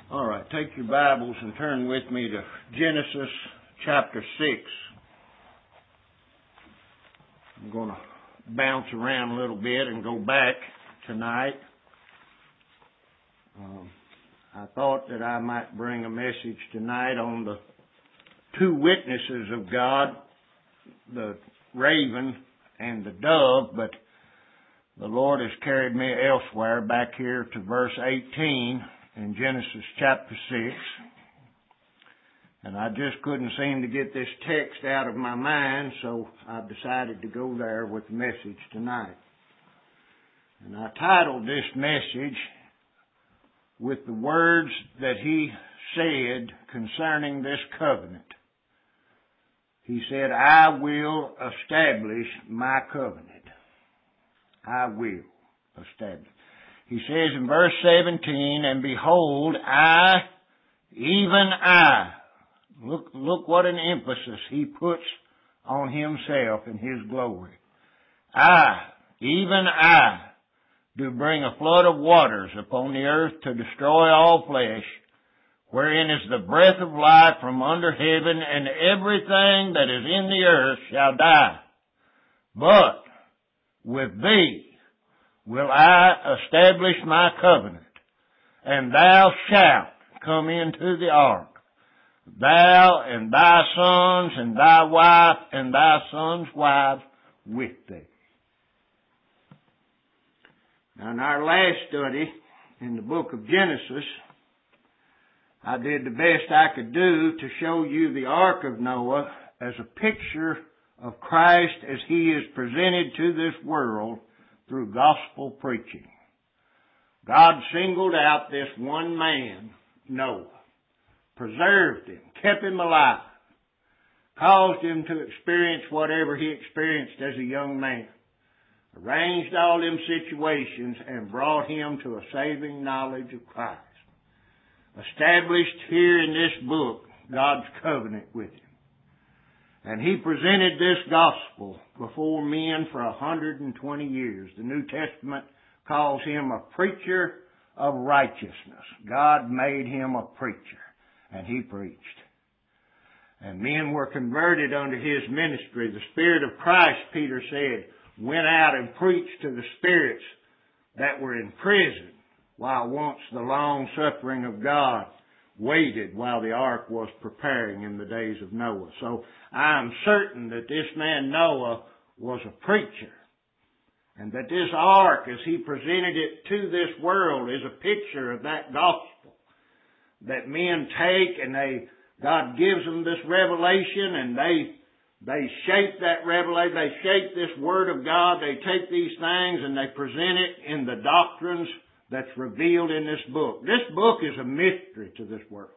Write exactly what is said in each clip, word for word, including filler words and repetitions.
All right, take your Bibles and turn with me to Genesis chapter six. I'm going to bounce around a little bit and go back tonight. Um, I thought that I might bring a message tonight on the two witnesses of God, the raven and the dove, but the Lord has carried me elsewhere, back here to verse eighteen in Genesis chapter six. And I just couldn't seem to get this text out of my mind, so I've decided to go there with the message tonight. And I titled this message with the words that He said concerning this covenant. He said, I will establish my covenant. I will establish. He says in verse seventeen, and behold, I, even I, look, look what an emphasis He puts on Himself and His glory. I, even I, do bring a flood of waters upon the earth to destroy all flesh, wherein is the breath of life from under heaven, and everything that is in the earth shall die. But with thee will I establish my covenant, and thou shalt come into the ark, thou and thy sons and thy wife and thy sons' wives with thee. Now, in our last study in the book of Genesis, I did the best I could do to show you the ark of Noah as a picture of Christ as He is presented to this world through gospel preaching. God singled out this one man, Noah, preserved him, kept him alive, caused him to experience whatever he experienced as a young man, arranged all them situations and brought him to a saving knowledge of Christ. Established here in this book God's covenant with him. And He presented this gospel before men for a hundred and twenty years. The New Testament calls Him a preacher of righteousness. God made Him a preacher, and He preached. And men were converted under His ministry. The Spirit of Christ, Peter said, went out and preached to the spirits that were in prison, while once the long suffering of God waited while the ark was preparing in the days of Noah. So I am certain that this man Noah was a preacher, and that this ark, as he presented it to this world, is a picture of that gospel that men take, and they God gives them this revelation, and they they shape that revelation, they shape this word of God, they take these things and they present it in the doctrines that's revealed in this book. This book is a mystery to this world.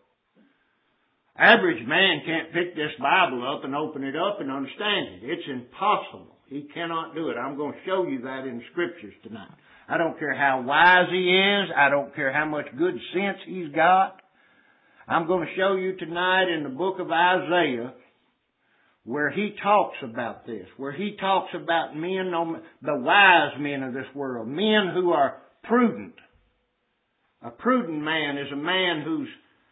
Average man can't pick this Bible up and open it up and understand it. It's impossible. He cannot do it. I'm going to show you that in the Scriptures tonight. I don't care how wise he is. I don't care how much good sense he's got. I'm going to show you tonight in the book of Isaiah where he talks about this, where he talks about men, the wise men of this world, men who are prudent. A prudent man is a man who's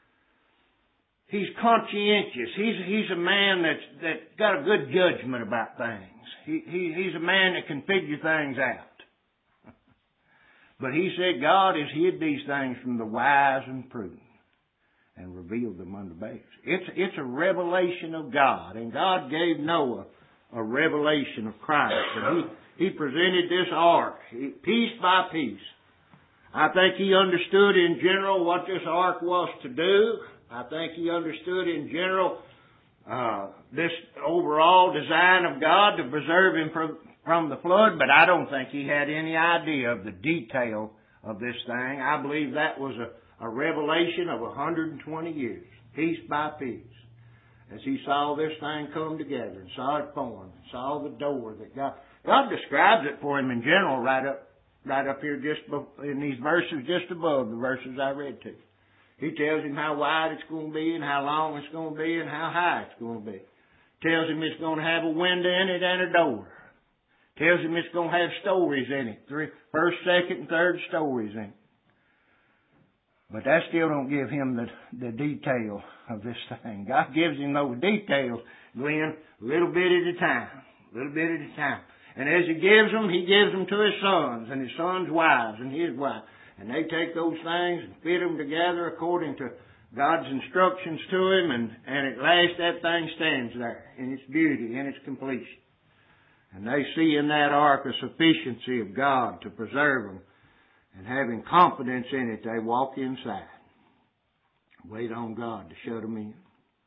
he's conscientious. He's he's a man that's that got a good judgment about things. He, he he's a man that can figure things out. But he said God has hid these things from the wise and prudent and revealed them unto babes. It's it's a revelation of God, and God gave Noah a revelation of Christ. And he he presented this ark piece by piece. I think he understood in general what this ark was to do. I think he understood in general uh, this overall design of God to preserve him from, from the flood, but I don't think he had any idea of the detail of this thing. I believe that was a, a revelation of one hundred twenty years, piece by piece, as he saw this thing come together and saw it form and saw the door that God... God describes it for him in general right up Right up here just in these verses just above the verses I read to you. He tells him how wide it's going to be and how long it's going to be and how high it's going to be. Tells him it's going to have a window in it and a door. Tells him it's going to have stories in it. Three, first, second, and third stories in it. But that still don't give him the, the detail of this thing. God gives him those details, Glenn, a little bit at a time. A little bit at a time. And as He gives them, He gives them to His sons and His sons' wives and His wife. And they take those things and fit them together according to God's instructions to Him. And, and at last that thing stands there in its beauty, in its completion. And they see in that ark a sufficiency of God to preserve them. And having confidence in it, they walk inside. Wait on God to shut them in.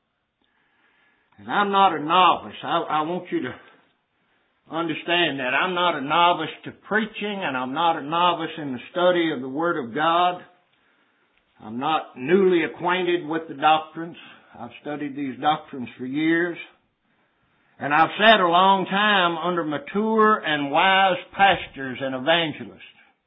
And I'm not a novice. I, I want you to understand that. I'm not a novice to preaching, and I'm not a novice in the study of the Word of God. I'm not newly acquainted with the doctrines. I've studied these doctrines for years. And I've sat a long time under mature and wise pastors and evangelists.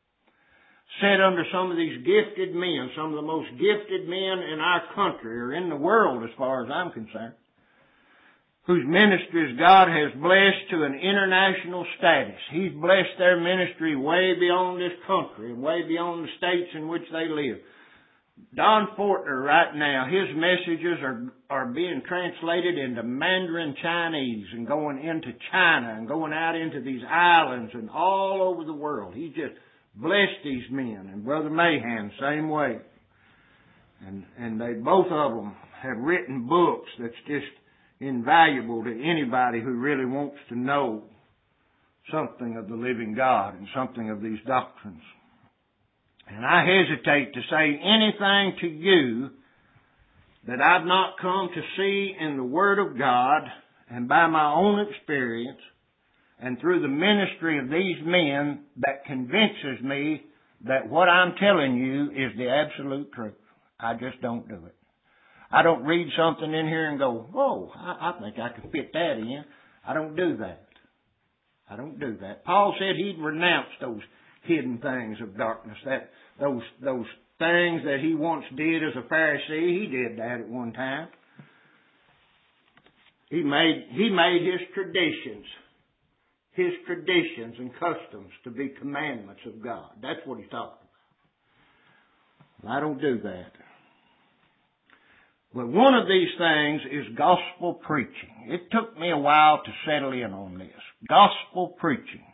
Sat under some of these gifted men, some of the most gifted men in our country, or in the world as far as I'm concerned, whose ministries God has blessed to an international status. He's blessed their ministry way beyond this country and way beyond the states in which they live. Don Fortner right now, his messages are, are being translated into Mandarin Chinese and going into China and going out into these islands and all over the world. He just blessed these men. And Brother Mahan, same way. And, and they, both of them have written books that's just invaluable to anybody who really wants to know something of the living God and something of these doctrines. And I hesitate to say anything to you that I've not come to see in the Word of God and by my own experience and through the ministry of these men that convinces me that what I'm telling you is the absolute truth. I just don't do it. I don't read something in here and go, whoa, I, I think I can fit that in. I don't do that. I don't do that. Paul said he'd renounce those hidden things of darkness, that those those things that he once did as a Pharisee. He did that at one time. He made he made his traditions, his traditions and customs to be commandments of God. That's what he's talking about. I don't do that. But one of these things is gospel preaching. It took me a while to settle in on this. Gospel preaching.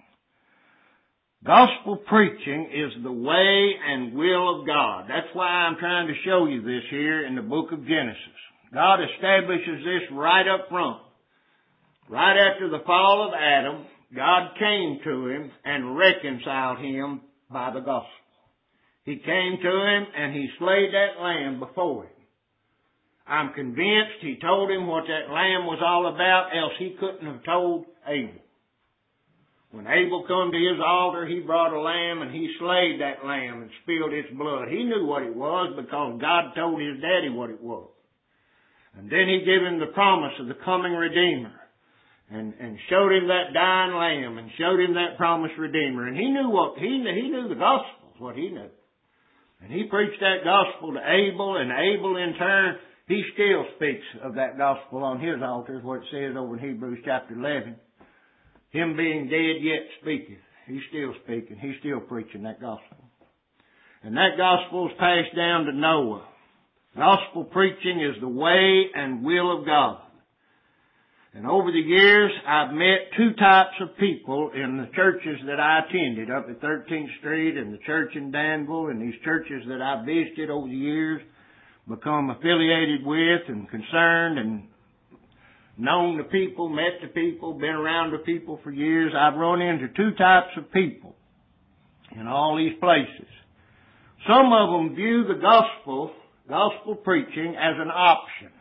Gospel preaching is the way and will of God. That's why I'm trying to show you this here in the book of Genesis. God establishes this right up front. Right after the fall of Adam, God came to him and reconciled him by the gospel. He came to him and he slayed that lamb before him. I'm convinced he told him what that lamb was all about, else he couldn't have told Abel. When Abel come to his altar, he brought a lamb and he slayed that lamb and spilled its blood. He knew what it was because God told his daddy what it was. And then he gave him the promise of the coming Redeemer and, and showed him that dying lamb and showed him that promised Redeemer. And he knew what, he, he knew the gospel, what he knew. And he preached that gospel to Abel, and Abel in turn, he still speaks of that gospel on his altar, is what it says over in Hebrews chapter eleven. Him being dead yet speaketh. He's still speaking. He's still preaching that gospel. And that gospel is passed down to Noah. Gospel preaching is the way and will of God. And over the years, I've met two types of people in the churches that I attended up at thirteenth Street and the church in Danville and these churches that I've visited over the years, become affiliated with and concerned and known the people, met the people, been around the people for years. I've run into two types of people in all these places. Some of them view the gospel, gospel preaching, as an option.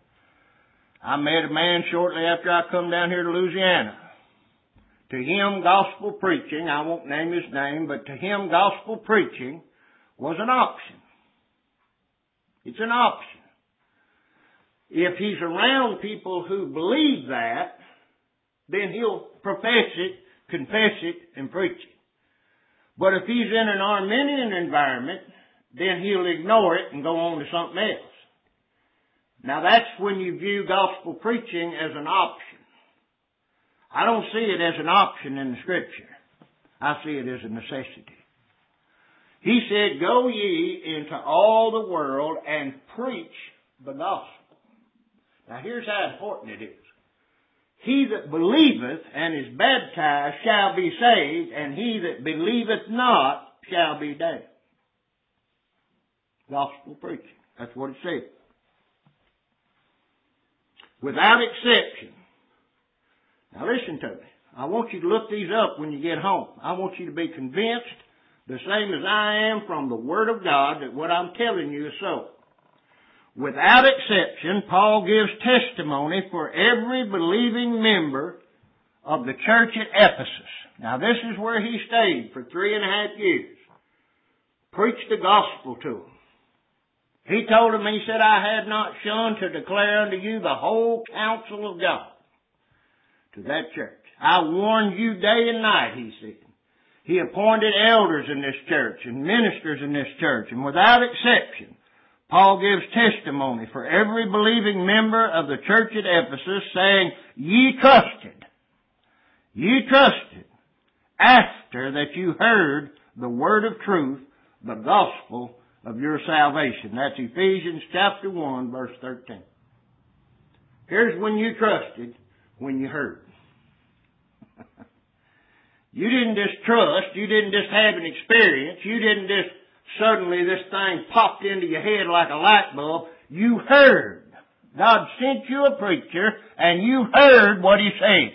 I met a man shortly after I come down here to Louisiana. To him, gospel preaching, I won't name his name, but to him, gospel preaching was an option. It's an option. If he's around people who believe that, then he'll profess it, confess it, and preach it. But if he's in an Arminian environment, then he'll ignore it and go on to something else. Now that's when you view gospel preaching as an option. I don't see it as an option in the Scripture. I see it as a necessity. He said, go ye into all the world and preach the gospel. Now here's how important it is. He that believeth and is baptized shall be saved, and he that believeth not shall be damned. Gospel preaching. That's what it says. Without exception. Now listen to me. I want you to look these up when you get home. I want you to be convinced, the same as I am from the Word of God, that what I'm telling you is so. Without exception, Paul gives testimony for every believing member of the church at Ephesus. Now this is where he stayed for three and a half years. Preached the gospel to them. He told them, he said, I had not shunned to declare unto you the whole counsel of God. To that church. I warned you day and night, he said. He appointed elders in this church and ministers in this church. And without exception, Paul gives testimony for every believing member of the church at Ephesus, saying, ye trusted, ye trusted, after that you heard the word of truth, the gospel of your salvation. That's Ephesians chapter one, verse thirteen. Here's when you trusted, when you heard. You didn't just trust, you didn't just have an experience, you didn't just suddenly this thing popped into your head like a light bulb. You heard. God sent you a preacher and you heard what he said.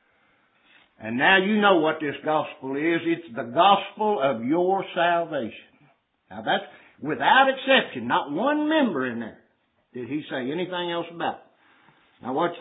And now you know what this gospel is. It's the gospel of your salvation. Now that's without exception. Not one member in there did he say anything else about it. Now watch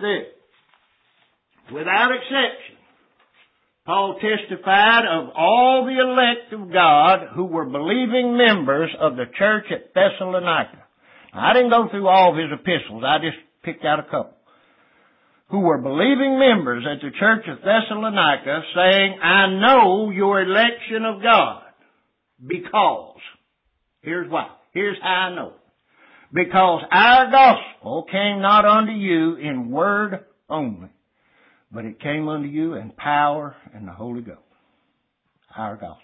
this. Without exception. Paul testified of all the elect of God who were believing members of the church at Thessalonica. Now, I didn't go through all of his epistles. I just picked out a couple. Who were believing members at the church of Thessalonica, saying, I know your election of God, because, here's why, here's how I know. Because our gospel came not unto you in word only, but it came unto you in power and the Holy Ghost. Our gospel.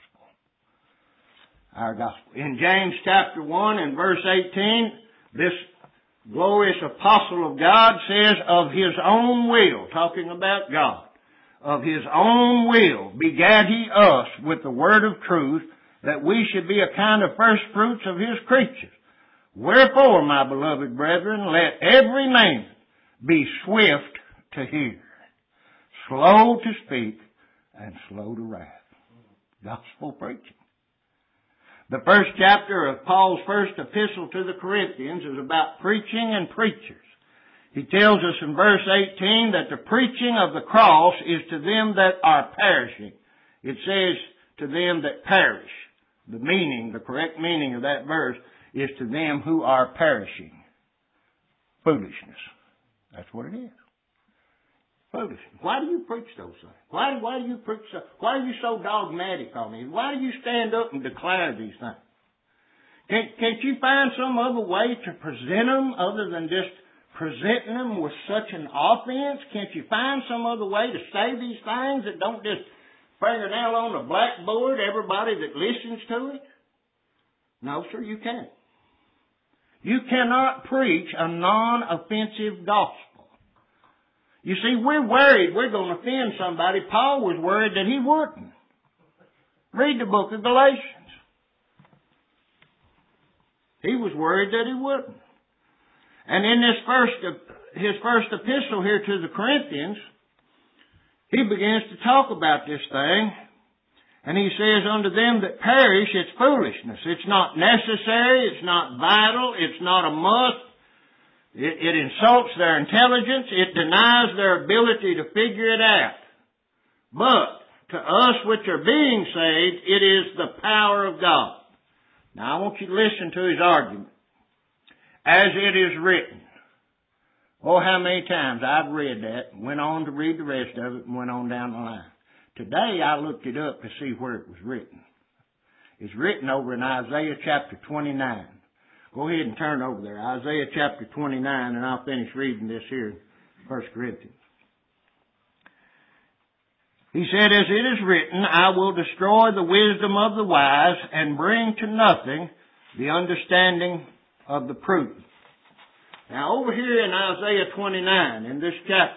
Our gospel. In James chapter one and verse eighteen, this glorious apostle of God says, of his own will, talking about God, of his own will begat he us with the word of truth, that we should be a kind of first fruits of his creatures. Wherefore, my beloved brethren, let every man be swift to hear, slow to speak, and slow to wrath. Gospel preaching. The first chapter of Paul's first epistle to the Corinthians is about preaching and preachers. He tells us in verse eighteen that the preaching of the cross is to them that are perishing. It says to them that perish. The meaning, the correct meaning of that verse is to them who are perishing. Foolishness. That's what it is. Foolishness. Why do you preach those things? Why, why do you preach so, why are you so dogmatic on these? Why do you stand up and declare these things? Can't, can't you find some other way to present them other than just presenting them with such an offense? Can't you find some other way to say these things that don't just fingernail on the blackboard everybody that listens to it? No, sir, you can't. You cannot preach a non-offensive gospel. You see, we're worried we're going to offend somebody. Paul was worried that he wouldn't. Read the book of Galatians. He was worried that he wouldn't. And in this first, his first epistle here to the Corinthians, he begins to talk about this thing. And he says, unto them that perish, it's foolishness. It's not necessary. It's not vital. It's not a must. It, it insults their intelligence. It denies their ability to figure it out. But to us which are being saved, it is the power of God. Now I want you to listen to his argument. As it is written. Oh, how many times I've read that, went on to read the rest of it, and went on down the line. Today I looked it up to see where it was written. It's written over in Isaiah chapter twenty-nine. Go ahead and turn over there. Isaiah chapter twenty-nine, and I'll finish reading this here in First Corinthians. He said, as it is written, I will destroy the wisdom of the wise and bring to nothing the understanding of the prudent. Now over here in Isaiah twenty-nine, in this chapter,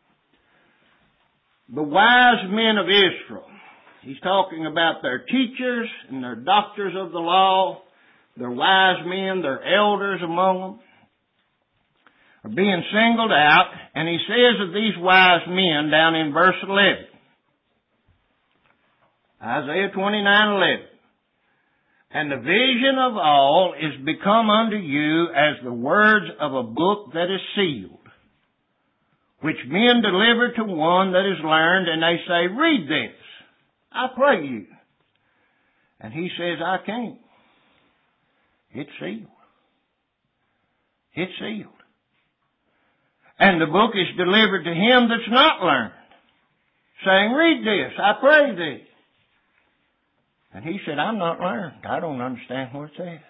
the wise men of Israel, he's talking about their teachers and their doctors of the law, their wise men, their elders among them, are being singled out. And he says of these wise men down in verse eleven, Isaiah twenty-nine eleven, and the vision of all is become unto you as the words of a book that is sealed, which men deliver to one that is learned, and they say, read this, I pray you. And he says, I can't. It's sealed. It's sealed. And the book is delivered to him that's not learned, saying, read this, I pray thee. And he said, I'm not learned. I don't understand what it says.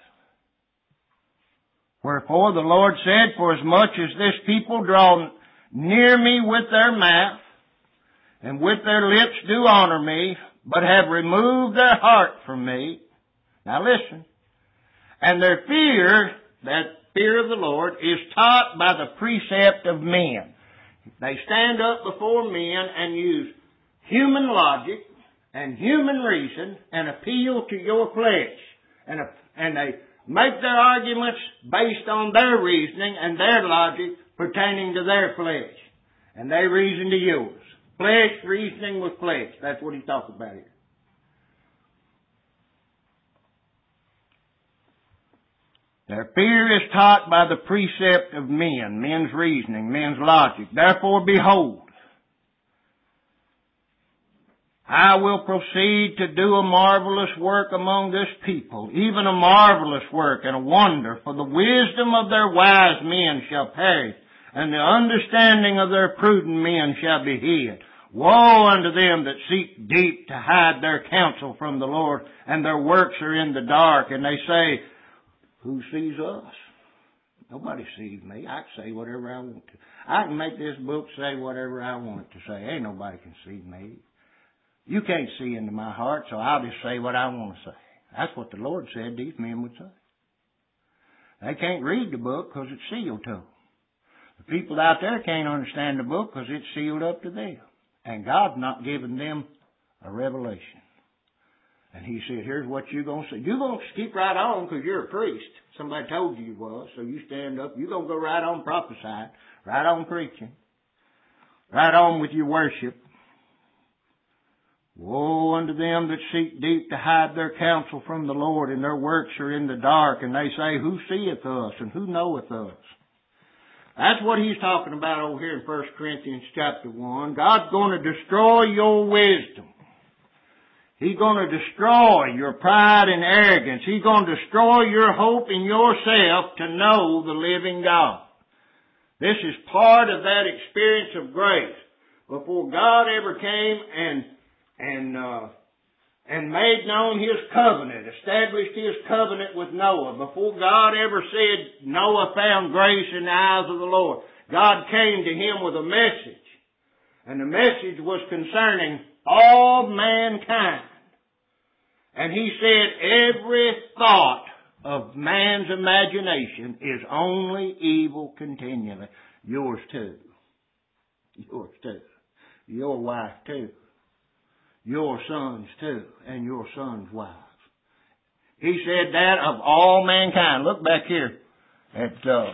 Wherefore the Lord said, for as much as this people draw near me with their mouth, and with their lips do honor me, but have removed their heart from me. Now listen. And their fear, that fear of the Lord, is taught by the precept of men. They stand up before men and use human logic and human reason and appeal to your flesh. And, and they make their arguments based on their reasoning and their logic pertaining to their flesh. And they reason to yours. Flesh reasoning with flesh. That's what he's talking about here. Their fear is taught by the precept of men, men's reasoning, men's logic. Therefore, behold, I will proceed to do a marvelous work among this people, even a marvelous work and a wonder, for the wisdom of their wise men shall perish, and the understanding of their prudent men shall be hid. Woe unto them that seek deep to hide their counsel from the Lord, and their works are in the dark, and they say, who sees us? Nobody sees me. I can say whatever I want to. I can make this book say whatever I want it to say. Ain't nobody can see me. You can't see into my heart, so I'll just say what I want to say. That's what the Lord said these men would say. They can't read the book because it's sealed to them. The people out there can't understand the book because it's sealed up to them. And God's not giving them a revelation. And he said, here's what you're going to say. You're going to keep right on because you're a priest. Somebody told you you was, so you stand up. You're going to go right on prophesying, right on preaching, right on with your worship. Woe unto them that seek deep to hide their counsel from the Lord, and their works are in the dark, and they say, who seeth us, and who knoweth us? That's what he's talking about over here in First Corinthians chapter one. God's going to destroy your wisdom. He's going to destroy your pride and arrogance. He's going to destroy your hope in yourself to know the living God. This is part of that experience of grace. Before God ever came and and uh, and made known His covenant, established His covenant with Noah, before God ever said Noah found grace in the eyes of the Lord, God came to him with a message. And the message was concerning all mankind. And he said, every thought of man's imagination is only evil continually. Yours too. Yours too. Your wife too. Your sons too. And your sons' wives. He said that of all mankind. Look back here at uh,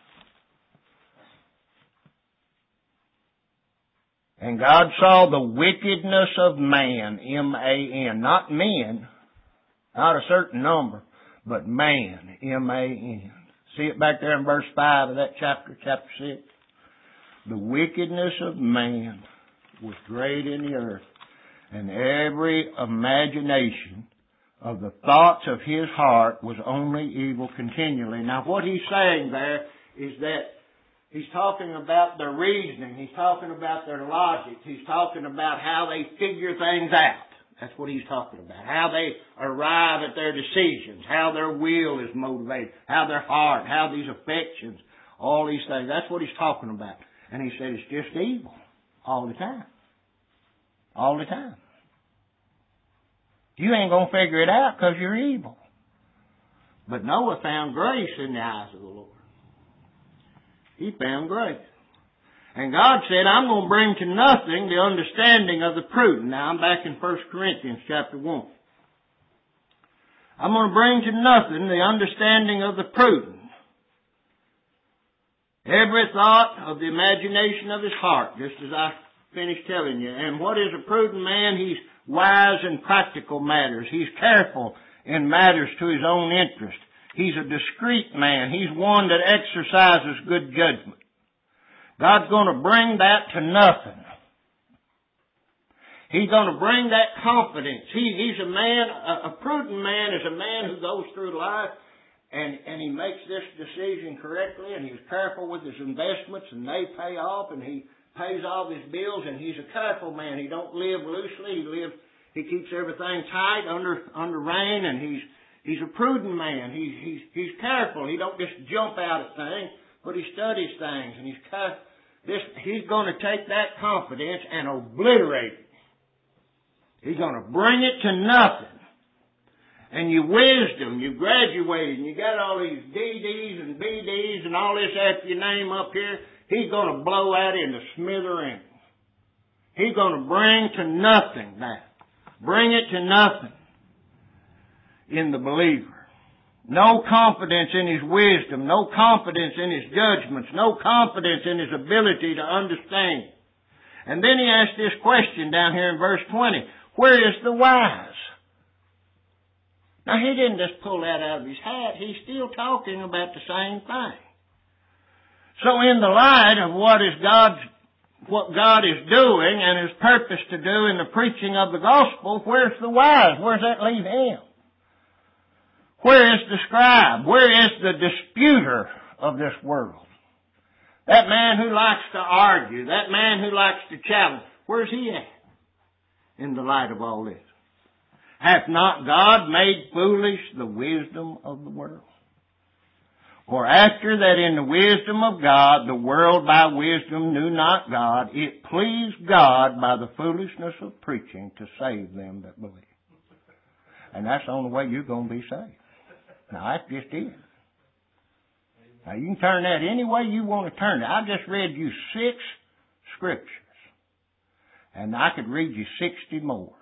and God saw the wickedness of man, M A N, not men, not a certain number, but man, M A N. See it back there in verse five of that chapter, chapter six? The wickedness of man was great in the earth, and every imagination of the thoughts of his heart was only evil continually. Now what he's saying there is that he's talking about their reasoning. He's talking about their logic. He's talking about how they figure things out. That's what he's talking about. How they arrive at their decisions. How their will is motivated. How their heart. How these affections. All these things. That's what he's talking about. And he said it's just evil all the time. all the time. You ain't going to figure it out because you're evil. But Noah found grace in the eyes of the Lord. He found grace. And God said, I'm going to bring to nothing the understanding of the prudent. Now I'm back in First Corinthians chapter one. I'm going to bring to nothing the understanding of the prudent. Every thought of the imagination of his heart, just as I finished telling you. And what is a prudent man? He's wise in practical matters. He's careful in matters to his own interest. He's a discreet man. He's one that exercises good judgment. God's going to bring that to nothing. He's going to bring that confidence. He, he's a man, a, a prudent man is a man who goes through life and, and he makes this decision correctly, and he's careful with his investments, and they pay off, and he pays all his bills, and he's a careful man. He don't live loosely. He lives, he keeps everything tight under, under rein, and he's, he's a prudent man. He's, he's, he's careful. He don't just jump out at things, but he studies things, and he's careful. This, he's going to take that confidence and obliterate it. He's going to bring it to nothing. And your wisdom, you graduated, and you got all these D Ds and B Ds and all this after your name up here, he's going to blow that into smithereens. He's going to bring to nothing that. Bring it to nothing in the believer. No confidence in his wisdom, no confidence in his judgments, no confidence in his ability to understand. And then he asked this question down here in verse twenty, where is the wise? Now he didn't just pull that out of his hat, he's still talking about the same thing. So in the light of what is God's, what God is doing and his purpose to do in the preaching of the gospel, where's the wise? Where does that leave him? Where is the scribe? Where is the disputer of this world? That man who likes to argue, that man who likes to challenge, where's he at in the light of all this? Hath not God made foolish the wisdom of the world? For after that in the wisdom of God, the world by wisdom knew not God, it pleased God by the foolishness of preaching to save them that believe. And that's the only way you're going to be saved. Now, that's just it. Now, you can turn that any way you want to turn it. I just read you six scriptures. And I could read you sixty more.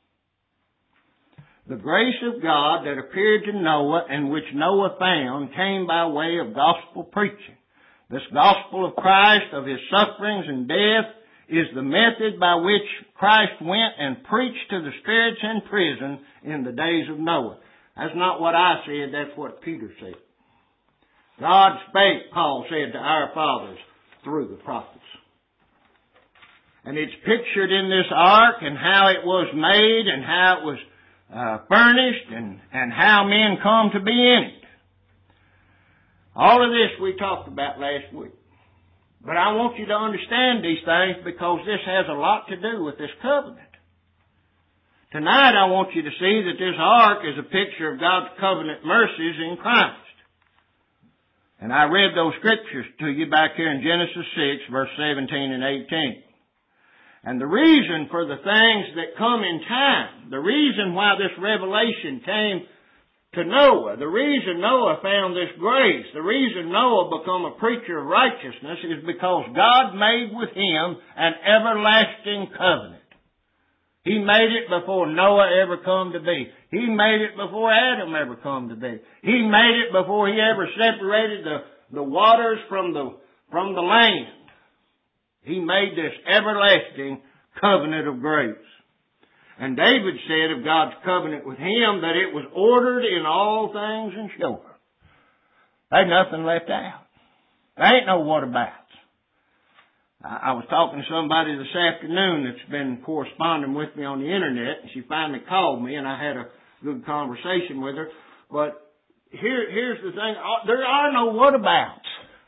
The grace of God that appeared to Noah and which Noah found came by way of gospel preaching. This gospel of Christ, of his sufferings and death, is the method by which Christ went and preached to the spirits in prison in the days of Noah. That's not what I said, that's what Peter said. God spake, Paul said, to our fathers through the prophets. And it's pictured in this ark and how it was made and how it was uh, furnished and, and how men come to be in it. All of this we talked about last week. But I want you to understand these things because this has a lot to do with this covenant. Tonight I want you to see that this ark is a picture of God's covenant mercies in Christ. And I read those scriptures to you back here in Genesis six, verse seventeen and eighteen. And the reason for the things that come in time, the reason why this revelation came to Noah, the reason Noah found this grace, the reason Noah became a preacher of righteousness is because God made with him an everlasting covenant. He made it before Noah ever come to be. He made it before Adam ever come to be. He made it before he ever separated the, the waters from the, from the land. He made this everlasting covenant of grace. And David said of God's covenant with him that it was ordered in all things and sure. There's nothing left out. There ain't no what abouts. I was talking to somebody this afternoon that's been corresponding with me on the internet, and she finally called me, and I had a good conversation with her. But here, here's the thing. There are no whatabouts.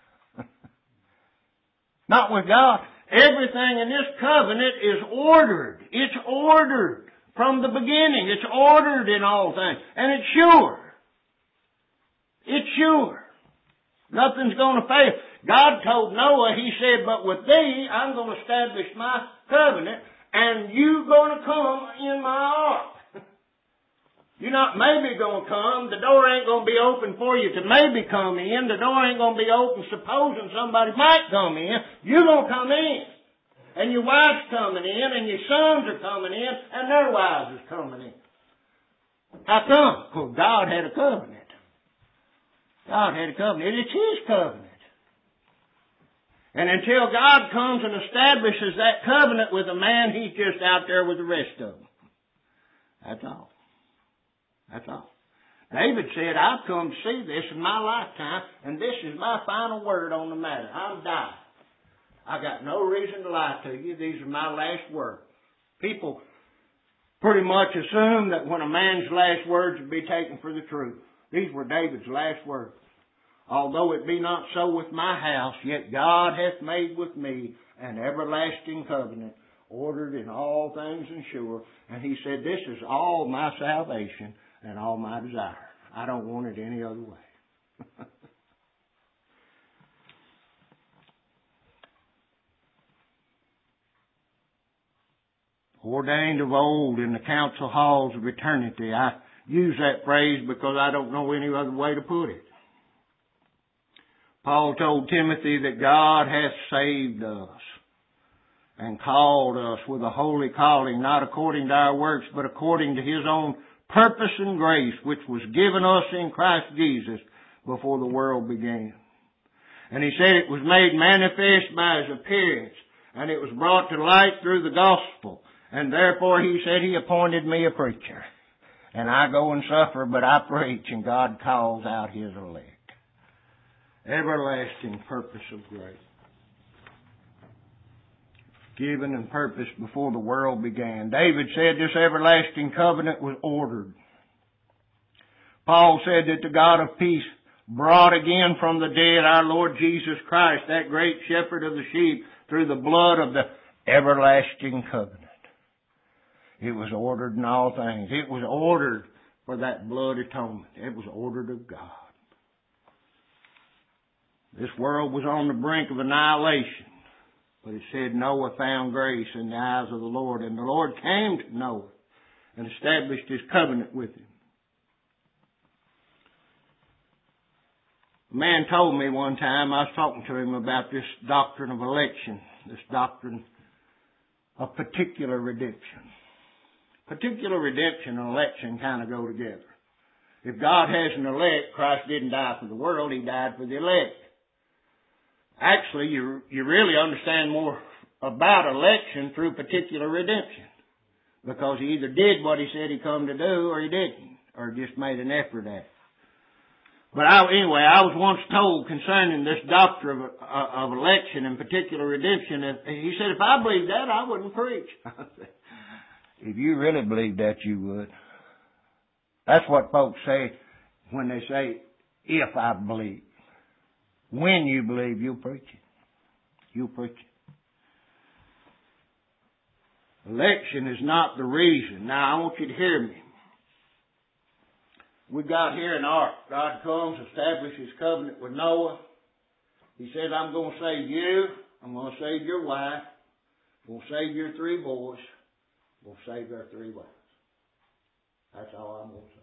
Not with God. Everything in this covenant is ordered. It's ordered from the beginning. It's ordered in all things. And it's sure. It's sure. Nothing's going to fail. God told Noah, he said, but with thee, I'm going to establish my covenant, and you going to come in my ark. You're not maybe going to come. The door ain't going to be open for you to maybe come in. The door ain't going to be open supposing somebody might come in. You're going to come in. And your wife's coming in, and your sons are coming in, and their wives are coming in. How come? Because God had a covenant. God had a covenant. It's His covenant. And until God comes and establishes that covenant with a man, He's just out there with the rest of them. That's all. That's all. David said, I've come to see this in my lifetime, and this is my final word on the matter. I'm dying. I got no reason to lie to you. These are my last words. People pretty much assume that when a man's last words would be taken for the truth. These were David's last words. Although it be not so with my house, yet God hath made with me an everlasting covenant, ordered in all things and sure. And he said, this is all my salvation and all my desire. I don't want it any other way. Ordained of old in the council halls of eternity. I use that phrase because I don't know any other way to put it. Paul told Timothy that God hath saved us and called us with a holy calling, not according to our works, but according to His own purpose and grace, which was given us in Christ Jesus before the world began. And he said it was made manifest by His appearance, and it was brought to light through the gospel. And therefore he said He appointed me a preacher. And I go and suffer, but I preach, and God calls out His elect. Everlasting purpose of grace. Given and purposed before the world began. David said this everlasting covenant was ordered. Paul said that the God of peace brought again from the dead our Lord Jesus Christ, that great shepherd of the sheep, through the blood of the everlasting covenant. It was ordered in all things. It was ordered for that blood atonement. It was ordered of God. This world was on the brink of annihilation. But it said Noah found grace in the eyes of the Lord. And the Lord came to Noah and established His covenant with him. A man told me one time, I was talking to him about this doctrine of election, this doctrine of particular redemption. Particular redemption and election kind of go together. If God has an elect, Christ didn't die for the world, He died for the elect. Actually, you you really understand more about election through particular redemption. Because He either did what He said He come to do, or He didn't. Or just made an effort at it. But I, anyway, I was once told concerning this doctrine of, of election and particular redemption, and he said, if I believed that, I wouldn't preach. If you really believe that, you would. That's what folks say when they say, if I believe. When you believe, you'll preach it. You'll preach it. Election is not the reason. Now, I want you to hear me. We got here an ark. God comes, establishes His covenant with Noah. He said, I'm going to save you. I'm going to save your wife. I'm going to save your three boys. I'm going to save their three wives. That's all I'm going to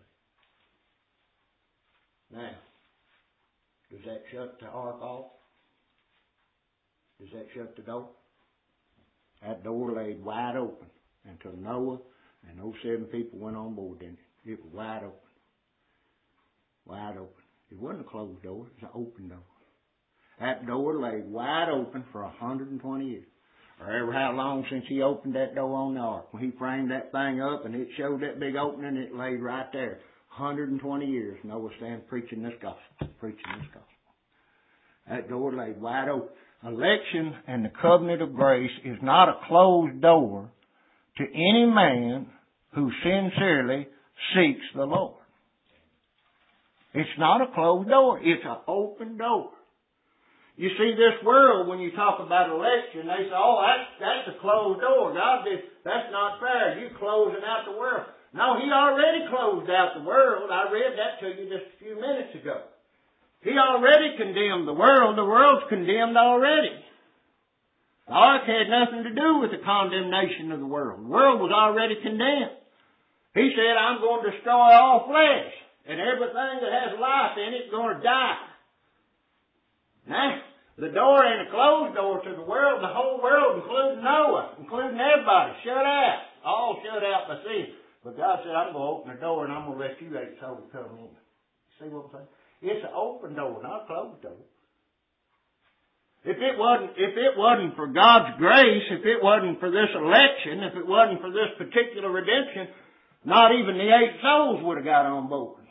say. Now, does that shut the ark off? Does that shut the door? That door laid wide open until Noah and those seven people went on board in it. It was wide open. Wide open. It wasn't a closed door. It was an open door. That door laid wide open for one hundred twenty years. Or ever how long since He opened that door on the ark. When He framed that thing up and it showed that big opening, it laid right there. one hundred twenty years Noah stands preaching this gospel. Preaching this gospel. That door laid wide open. Election and the covenant of grace is not a closed door to any man who sincerely seeks the Lord. It's not a closed door. It's an open door. You see, this world, when you talk about election, they say, oh, that's, that's a closed door. God, this, that's not fair. You're closing out the world. No, He already closed out the world. I read that to you just a few minutes ago. He already condemned the world. The world's condemned already. The ark had nothing to do with the condemnation of the world. The world was already condemned. He said, I'm going to destroy all flesh, and everything that has life in it is going to die. Now, the door ain't a closed door to the world. The whole world, including Noah, including everybody, shut out. All shut out by sin. But God said, I'm going to open the door and I'm going to let you eight souls come in. See what I'm saying? It's an open door, not a closed door. If it wasn't, if it wasn't for God's grace, if it wasn't for this election, if it wasn't for this particular redemption, not even the eight souls would have got on board.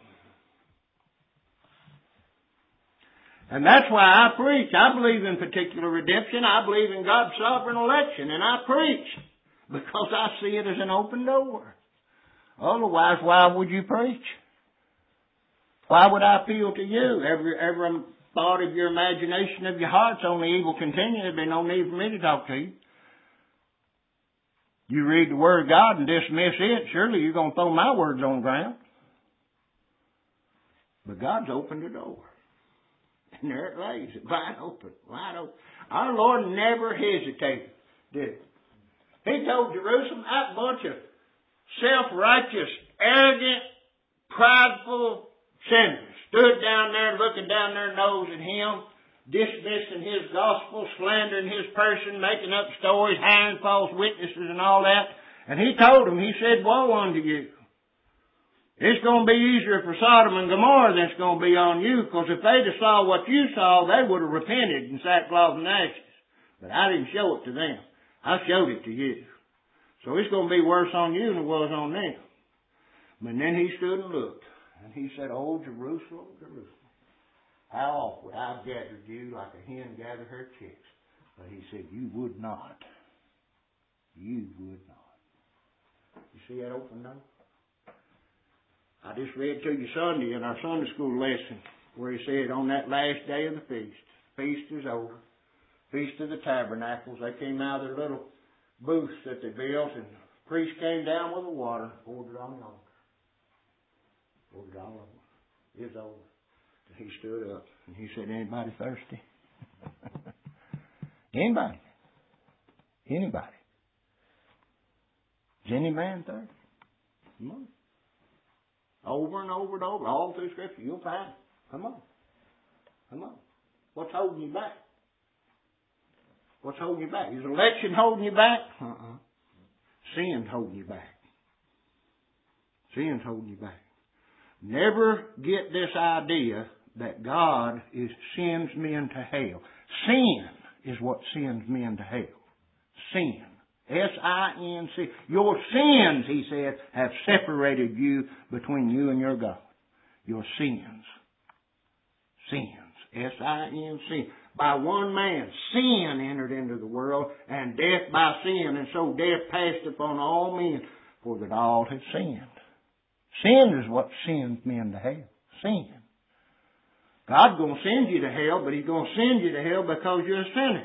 And that's why I preach. I believe in particular redemption. I believe in God's sovereign election. And I preach because I see it as an open door. Otherwise, why would you preach? Why would I appeal to you? Every, every thought of your imagination, of your heart's only evil continue. There'd be no need for me to talk to you. You read the Word of God and dismiss it, surely you're going to throw my words on the ground. But God's opened the door. And there it lays, wide open, wide open. Our Lord never hesitated, did he? He told Jerusalem, that bunch of self-righteous, arrogant, prideful sinners stood down there looking down their nose at him, dismissing his gospel, slandering his person, making up stories, hiring false witnesses and all that. And he told them, he said, woe unto you. It's going to be easier for Sodom and Gomorrah than it's going to be on you, because if they'd have saw what you saw, they would have repented in sackcloth and ashes. But I didn't show it to them. I showed it to you. So it's going to be worse on you than it was on them. But then he stood and looked, and he said, oh, Jerusalem, Jerusalem, how oft would I have gathered you like a hen gather her chicks? But he said, you would not. You would not. You see that open door? I just read to you Sunday in our Sunday school lesson where he said on that last day of the feast, feast is over, Feast of the Tabernacles, they came out of their little booths that they built, and the priest came down with the water and poured it on the altar. Poured it all over. It's over. And he stood up and he said, anybody thirsty? Anybody? Anybody? Is any man thirsty? Come on. Over and over and over, all through Scripture, you'll find it. Come on. Come on. What's holding you back? What's holding you back? Is election holding you back? Uh-uh. Sin's holding you back. Sin's holding you back. Never get this idea that God is sends men to hell. Sin is what sends men to hell. Sin. S I N C. Your sins, he said, have separated you between you and your God. Your sins. Sins. S I N C. By one man, sin entered into the world, and death by sin, and so death passed upon all men, for that all had sinned. Sin is what sends men to hell. Sin. God's going to send you to hell, but he's going to send you to hell because you're a sinner.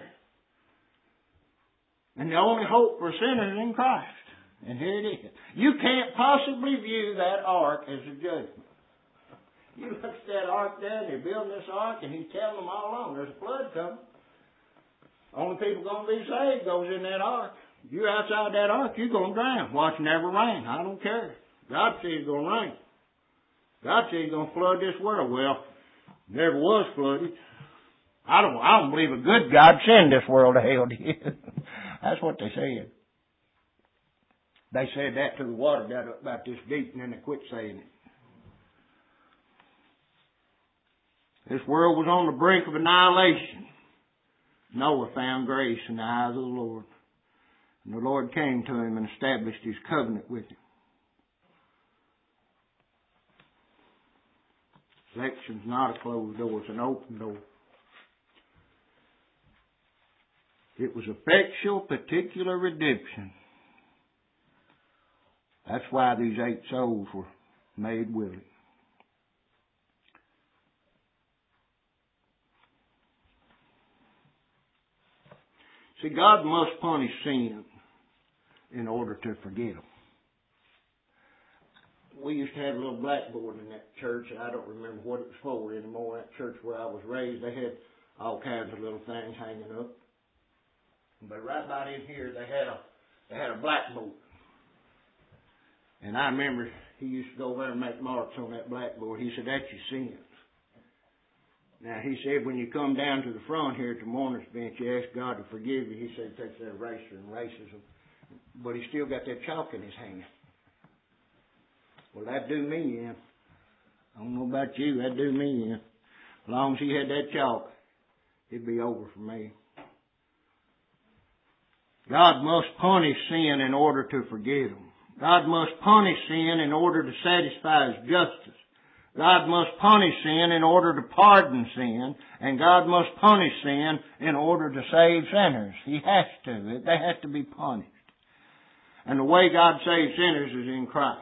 And the only hope for sinners is in Christ. And here it is. You can't possibly view that ark as a judgment. You look at that ark there, and they're building this ark, and he's telling them all along, there's a flood coming. Only people going to be saved goes in that ark. You're outside that ark, you're going to drown. Watch it never rain. I don't care. God said it's going to rain. God said he's going to flood this world. Well, never was flooded. I don't, I don't believe a good God send this world to hell, do you? That's what they said. They said that till the water got up about this deep, and then they quit saying it. This world was on the brink of annihilation. Noah found grace in the eyes of the Lord. And the Lord came to him and established his covenant with him. Election's not a closed door, it's an open door. It was effectual, particular redemption. That's why these eight souls were made willing. See, God must punish sin in order to forgive them. We used to have a little blackboard in that church, and I don't remember what it was for anymore. That church where I was raised, they had all kinds of little things hanging up. But right about in here, they had a they had a blackboard. And I remember he used to go over there and make marks on that blackboard. He said, that's your sins. Now, he said, when you come down to the front here at the mourner's bench, you ask God to forgive you. He said he takes that eraser and erases them. But he still got that chalk in his hand. Well, that'd do me in. I don't know about you, that'd do me in. As long as he had that chalk, it'd be over for me. God must punish sin in order to forgive them. God must punish sin in order to satisfy His justice. God must punish sin in order to pardon sin. And God must punish sin in order to save sinners. He has to. They have to be punished. And the way God saves sinners is in Christ.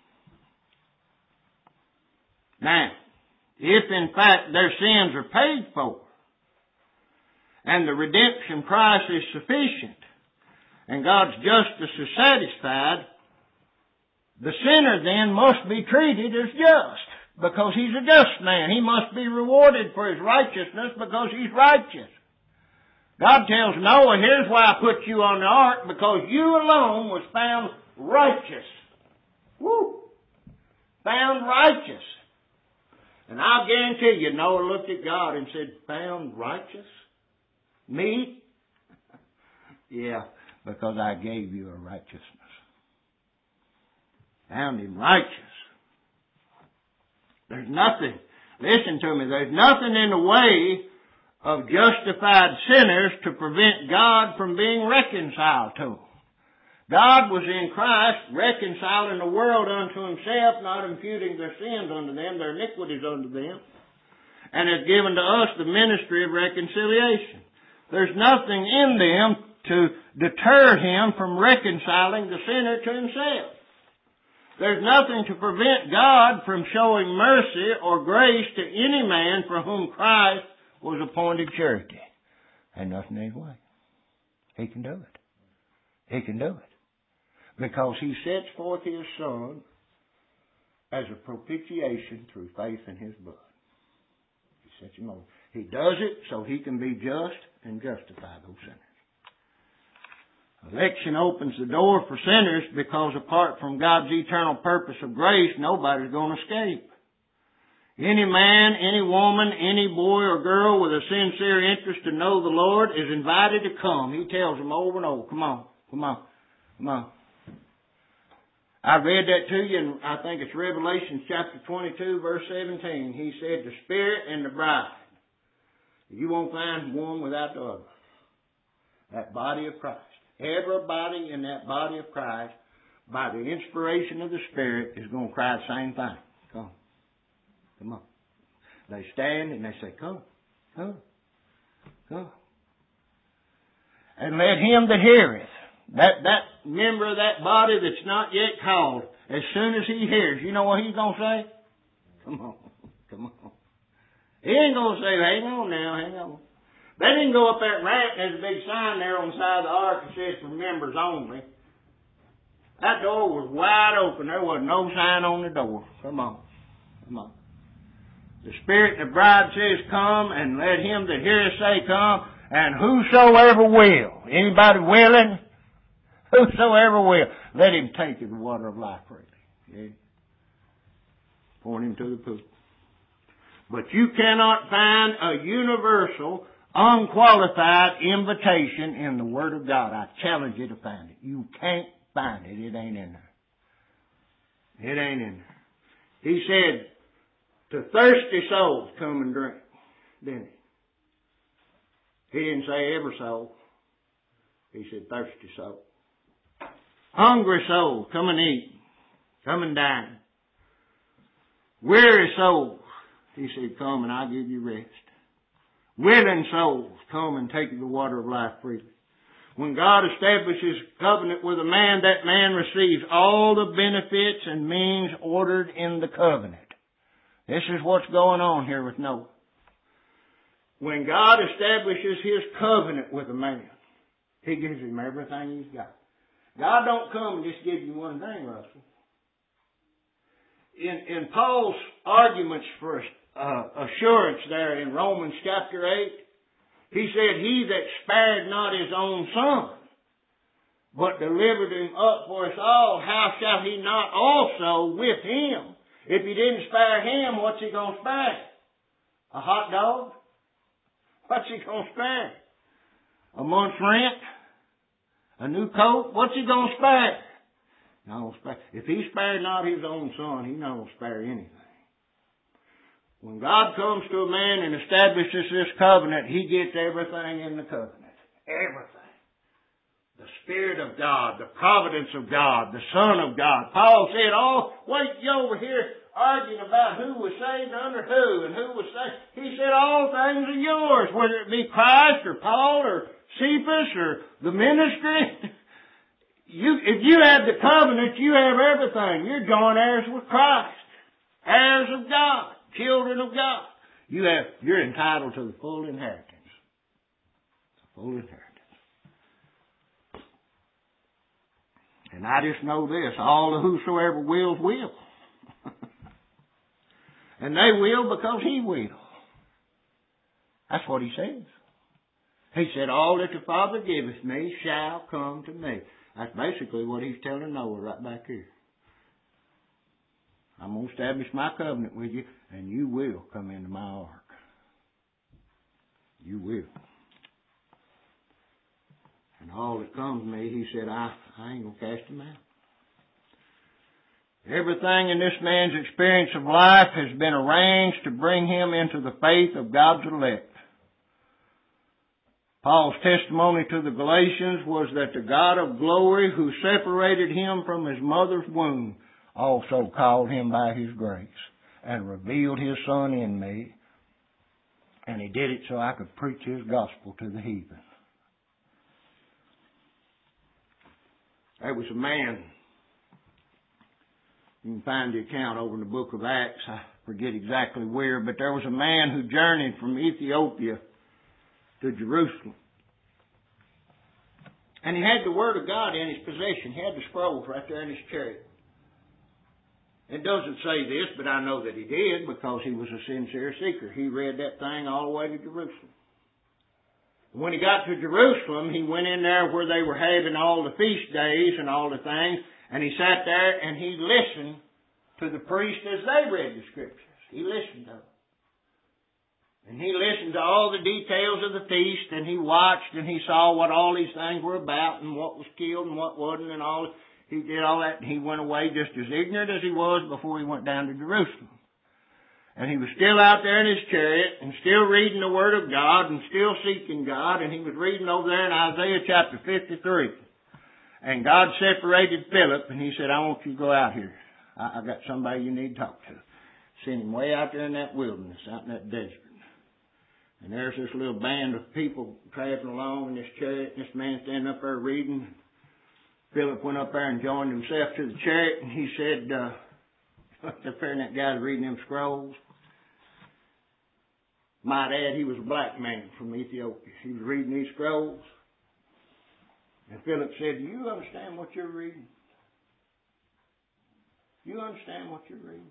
Now, if in fact their sins are paid for, and the redemption price is sufficient, and God's justice is satisfied, the sinner then must be treated as just, because he's a just man. He must be rewarded for his righteousness because he's righteous. God tells Noah, here's why I put you on the ark, because you alone was found righteous. Woo! Found righteous. And I'll guarantee you, Noah looked at God and said, found righteous? Me? Yeah, because I gave you a righteousness. Found him righteous. There's nothing, listen to me, there's nothing in the way of justified sinners to prevent God from being reconciled to them. God was in Christ reconciling the world unto Himself, not imputing their sins unto them, their iniquities unto them, and has given to us the ministry of reconciliation. There's nothing in them to deter Him from reconciling the sinner to Himself. There's nothing to prevent God from showing mercy or grace to any man for whom Christ was appointed surety. And nothing in His way. He can do it. He can do it. Because He sets forth His Son as a propitiation through faith in His blood. He sets Him over. He does it so He can be just and justify those sinners. Election opens the door for sinners because apart from God's eternal purpose of grace, nobody's going to escape. Any man, any woman, any boy or girl with a sincere interest to know the Lord is invited to come. He tells them over and over, come on, come on, come on. I read that to you, and I think it's Revelation chapter twenty-two, verse seventeen. He said, the Spirit and the bride. You won't find one without the other. That body of Christ. Everybody in that body of Christ, by the inspiration of the Spirit, is going to cry the same thing. Come. Come on. They stand and they say, come, come, come. And let him that heareth, that, that member of that body that's not yet called, as soon as he hears, you know what he's going to say? Come on, come on. He ain't going to say, hang on now, hang on. They didn't go up there and rant. There's a big sign there on the side of the ark that says for members only. That door was wide open. There was no sign on the door. Come on. Come on. The Spirit and the bride says, come, and let him that heareth say, come, and whosoever will. Anybody willing? Whosoever will. Let him take of the water of life freely. Yeah. Point him to the pool. But you cannot find a universal, unqualified invitation in the Word of God. I challenge you to find it. You can't find it. It ain't in there. It ain't in there. He said, to thirsty souls, come and drink. Didn't he? He didn't say every soul. He said thirsty soul. Hungry soul, come and eat. Come and dine. Weary souls, he said, come and I'll give you rest. Willing souls, come and take the water of life freely. When God establishes covenant with a man, that man receives all the benefits and means ordered in the covenant. This is what's going on here with Noah. When God establishes His covenant with a man, He gives him everything he's got. God don't come and just give you one thing, Russell. In, in Paul's arguments for uh, assurance there in Romans chapter eight, He said, he that spared not his own son, but delivered him up for us all, how shall he not also with him? If he didn't spare him, what's he going to spare? A hot dog? What's he going to spare? A month's rent? A new coat? What's he going to spare? Not gonna spare. If he spared not his own son, he's not going to spare anything. When God comes to a man and establishes this covenant, he gets everything in the covenant. Everything. The Spirit of God, the providence of God, the Son of God. Paul said, oh, wait, you over here arguing about who was saved under who and who was saved. He said, all things are yours, whether it be Christ or Paul or Cephas or the ministry. You, if you have the covenant, you have everything. You're joint heirs with Christ. Heirs of God. Children of God. You have, you're entitled to the full inheritance. The full inheritance. And I just know this, all the whosoever wills will. And they will because he will. That's what he says. He said, all that the Father giveth me shall come to me. That's basically what he's telling Noah right back here. I'm going to establish my covenant with you, and you will come into my ark. You will. And all that comes to me, he said, I, I ain't going to cast him out. Everything in this man's experience of life has been arranged to bring him into the faith of God's elect. Paul's testimony to the Galatians was that the God of glory, who separated him from his mother's womb, also called him by his grace and revealed his Son in me. And he did it so I could preach his gospel to the heathen. There was a man, you can find the account over in the book of Acts, I forget exactly where, but there was a man who journeyed from Ethiopia to Jerusalem. And he had the Word of God in his possession. He had the scrolls right there in his chariot. It doesn't say this, but I know that he did because he was a sincere seeker. He read that thing all the way to Jerusalem. When he got to Jerusalem, he went in there where they were having all the feast days and all the things, and he sat there and he listened to the priest as they read the Scriptures. He listened to them. And he listened to all the details of the feast, and he watched and he saw what all these things were about and what was killed and what wasn't and all. He did all that, and he went away just as ignorant as he was before he went down to Jerusalem. And he was still out there in his chariot and still reading the Word of God and still seeking God, and he was reading over there in Isaiah chapter fifty-three. And God separated Philip, and he said, I want you to go out here. I, I got somebody you need to talk to. Sent him way out there in that wilderness, out in that desert. And there's this little band of people traveling along in this chariot, and this man standing up there reading. Philip went up there and joined himself to the chariot, and he said, uh, up there and that guy's reading them scrolls. Might add, he was a black man from Ethiopia. He was reading these scrolls. And Philip said, do you understand what you're reading? Do you understand what you're reading?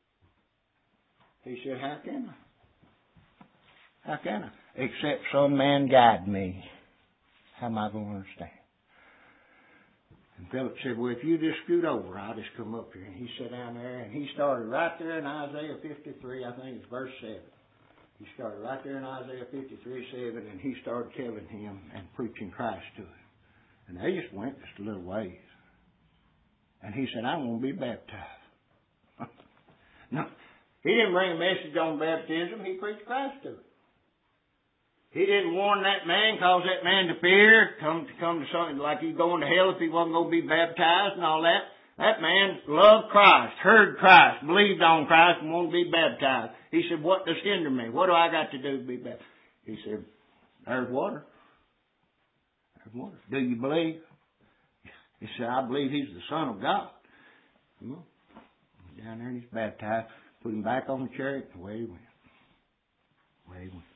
He said, how can I? How can I? Except some man guide me. How am I going to understand? And Philip said, well, if you just scoot over, I'll just come up here. And he sat down there, and he started right there in Isaiah fifty-three, I think it's verse seven. He started right there in Isaiah fifty-three, seven, and he started telling him and preaching Christ to him. And they just went just a little ways. And he said, I'm going to be baptized. No, he didn't bring a message on baptism. He preached Christ to him. He didn't warn that man, cause that man to fear, come to come to something like he's going to hell if he wasn't going to be baptized and all that. That man loved Christ, heard Christ, believed on Christ, and wanted to be baptized. He said, what does hinder me? What do I got to do to be baptized? He said, there's water. There's water. Do you believe? He said, I believe he's the Son of God. Come on. Down there and he's baptized, put him back on the chariot, and away he went. Away he went.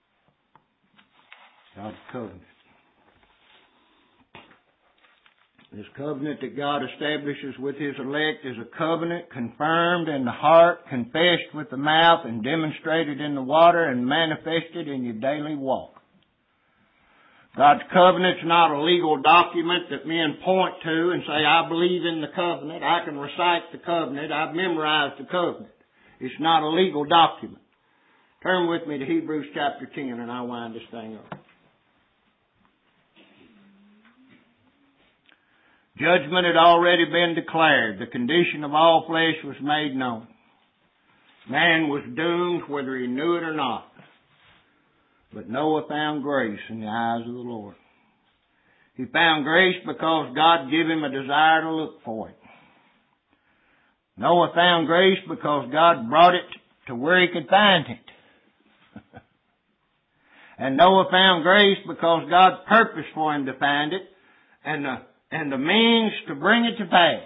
God's covenant. This covenant that God establishes with His elect is a covenant confirmed in the heart, confessed with the mouth, and demonstrated in the water, and manifested in your daily walk. God's covenant's not a legal document that men point to and say, I believe in the covenant, I can recite the covenant, I've memorized the covenant. It's not a legal document. Turn with me to Hebrews chapter ten and I'll wind this thing up. Judgment had already been declared. The condition of all flesh was made known. Man was doomed whether he knew it or not. But Noah found grace in the eyes of the Lord. He found grace because God gave him a desire to look for it. Noah found grace because God brought it to where he could find it. And Noah found grace because God purposed for him to find it and the, and the means to bring it to pass.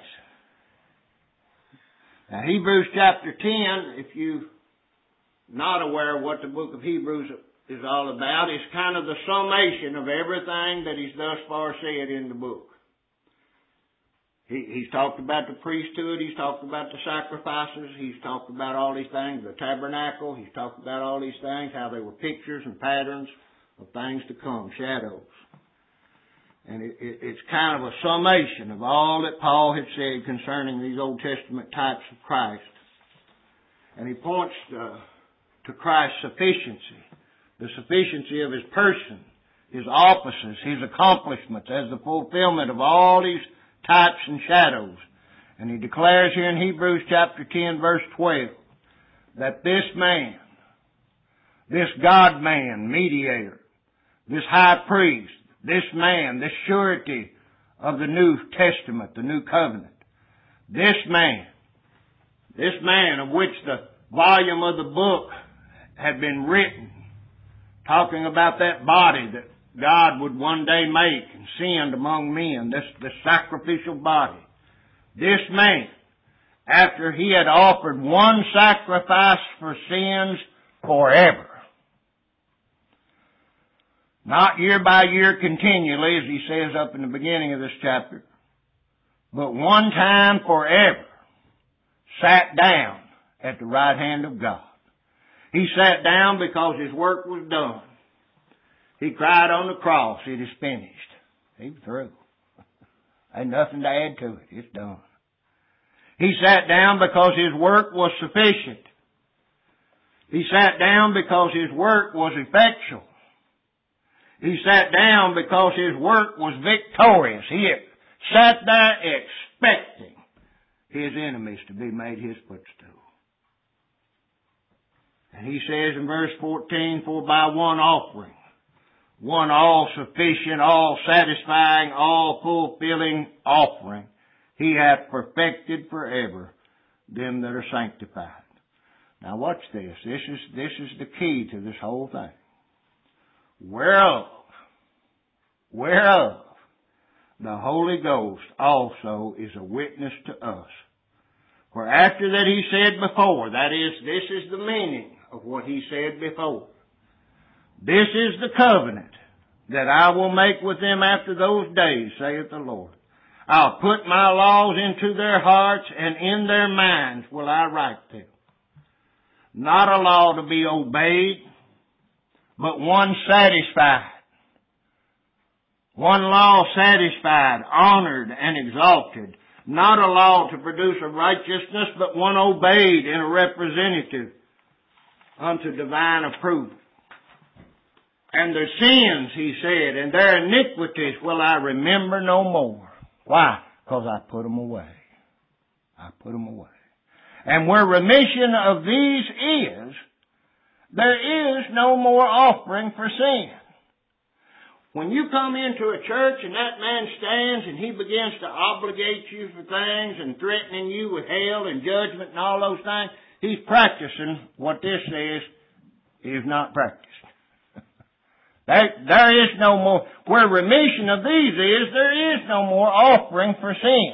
Now, Hebrews chapter ten, if you're not aware of what the book of Hebrews is all about, is kind of the summation of everything that he's thus far said in the book. He, he's talked about the priesthood, he's talked about the sacrifices, he's talked about all these things, the tabernacle, he's talked about all these things, how they were pictures and patterns of things to come, shadows. And it, it, it's kind of a summation of all that Paul had said concerning these Old Testament types of Christ. And he points to, to Christ's sufficiency, the sufficiency of His person, His offices, His accomplishments as the fulfillment of all these types and shadows. And he declares here in Hebrews chapter ten verse twelve that this man, this God-man, mediator, this high priest, this man, this surety of the New Testament, the New Covenant, this man, this man of which the volume of the book had been written, talking about that body that God would one day make and send among men, this, this sacrificial body. This man, after he had offered one sacrifice for sins forever, not year by year continually, as he says up in the beginning of this chapter, but one time forever, sat down at the right hand of God. He sat down because his work was done. He cried on the cross, it is finished. He was through. Ain't nothing to add to it. It's done. He sat down because his work was sufficient. He sat down because his work was effectual. He sat down because his work was victorious. He sat there expecting his enemies to be made his footstool. And he says in verse fourteen, for by one offering, one all-sufficient, all-satisfying, all-fulfilling offering, he hath perfected forever them that are sanctified. Now watch this. This is, this is the key to this whole thing. Whereof, whereof the Holy Ghost also is a witness to us. For after that he said before, that is, this is the meaning of what he said before. This is the covenant that I will make with them after those days, saith the Lord. I'll put my laws into their hearts, and in their minds will I write them. Not a law to be obeyed, but one satisfied. One law satisfied, honored, and exalted. Not a law to produce a righteousness, but one obeyed in a representative unto divine approval. And their sins, he said, and their iniquities will I remember no more. Why? Because I put them away. I put them away. And where remission of these is, there is no more offering for sin. When you come into a church and that man stands and he begins to obligate you for things and threatening you with hell and judgment and all those things, he's practicing what this says is not practiced. there, there is no more, where remission of these is, there is no more offering for sin.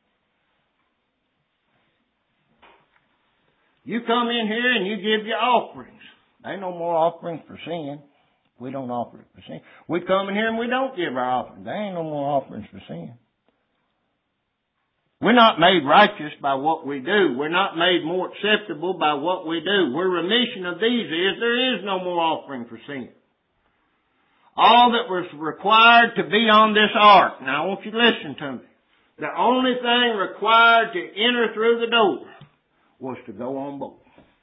You come in here and you give your offerings. There ain't no more offering for sin. We don't offer it for sin. We come in here and we don't give our offerings. There ain't no more offerings for sin. We're not made righteous by what we do. We're not made more acceptable by what we do. We're remission of these is there is no more offering for sin. All that was required to be on this ark. Now I want you to listen to me. The only thing required to enter through the door was to go on board.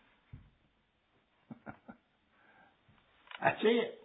That's it.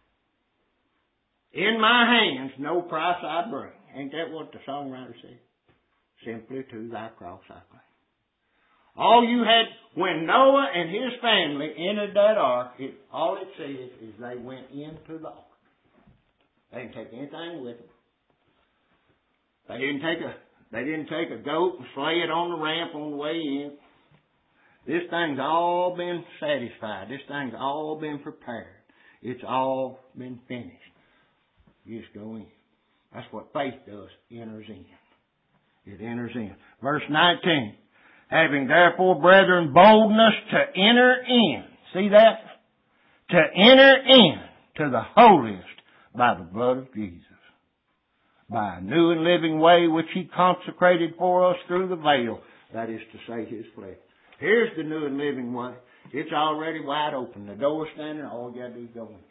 In my hands, no price I bring. Ain't that what the songwriter said? Simply to thy cross I cling. All you had, when Noah and his family entered that ark, it, all it says is they went into the ark. They didn't take anything with them. They didn't take a, they didn't take a goat and slay it on the ramp on the way in. This thing's all been satisfied. This thing's all been prepared. It's all been finished. You just go in. That's what faith does. Enters in. It enters in. Verse nineteen. Having therefore, brethren, boldness to enter in. See that? To enter in to the holiest by the blood of Jesus. By a new and living way which He consecrated for us through the veil. That is to say, His flesh. Here's the new and living way. It's already wide open. The door's standing. All you got to do is go in.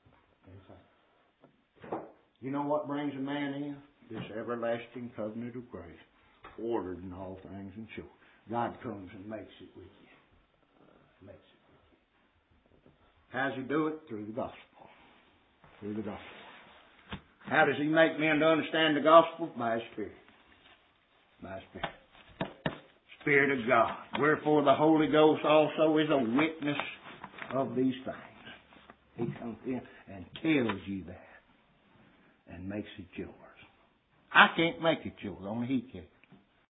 You know what brings a man in? This everlasting covenant of grace. Ordered in all things and sure. God comes and makes it with you. Makes it with you. How does He do it? Through the gospel. Through the gospel. How does He make men to understand the gospel? By His Spirit. By His Spirit. Spirit of God. Wherefore the Holy Ghost also is a witness of these things. He comes in and tells you that and makes it yours. I can't make it yours. Only He can.